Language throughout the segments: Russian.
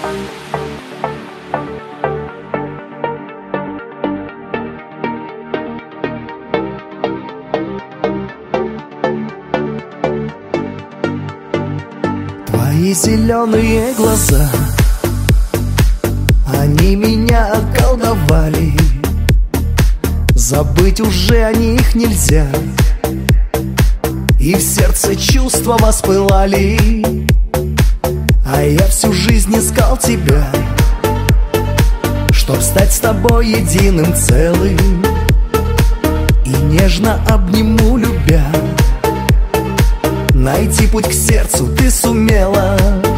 Твои зеленые глаза, они меня околдовали. Забыть уже о них нельзя, и в сердце чувства воспылали. А я всю жизнь искал тебя, чтоб стать с тобой единым целым, и нежно обниму, любя. Найти путь к сердцу ты сумела.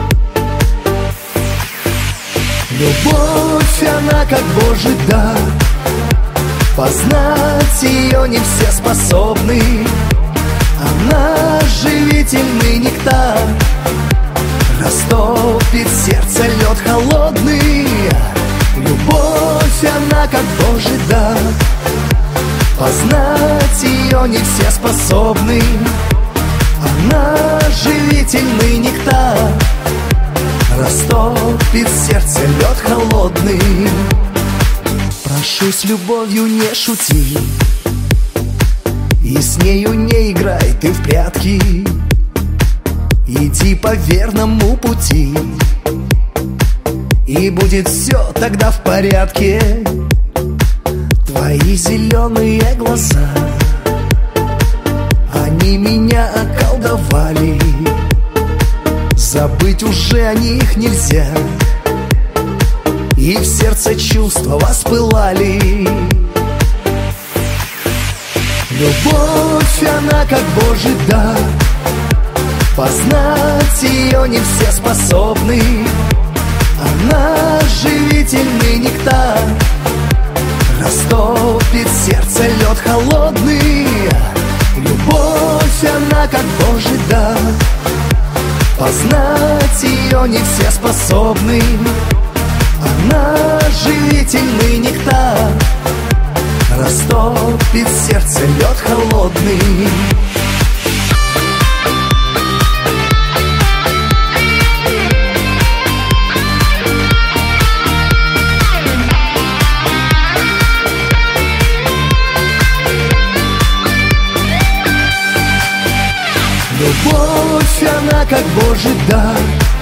Любовь, она как Божий дар, познать ее не все способны. Она живительный нектар, растопит сердце лед холодный. Любовь, она как Божий дар, познать ее не все способны. Она живительный нектар, растопит сердце лед холодный. Прошу, с любовью не шути, и с нею не играй ты в прятки. Иди по верному пути, и будет все тогда в порядке. Твои зеленые глаза, они меня околдовали. Забыть уже о них нельзя, и в сердце чувства воспылали. Любовь, она как Божий дар, познать ее не все способны. Она живительный нектар, растопит сердце лед холодный. Любовь, она как Божий дар, познать ее не все способны. Она живительный нектар, растопит сердце лед холодный. Любовь, она как Божий дар,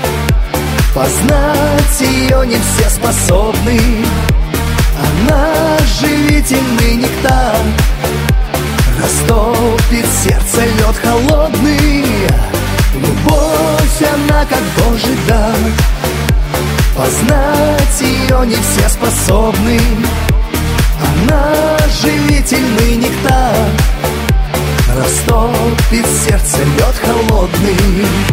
познать ее не все способны. Она живительный нектар, растопит сердце лед холодный. Любовь, она как Божий дар, познать ее не все способны. Она живительный нектар, растопит сердце лед холодный.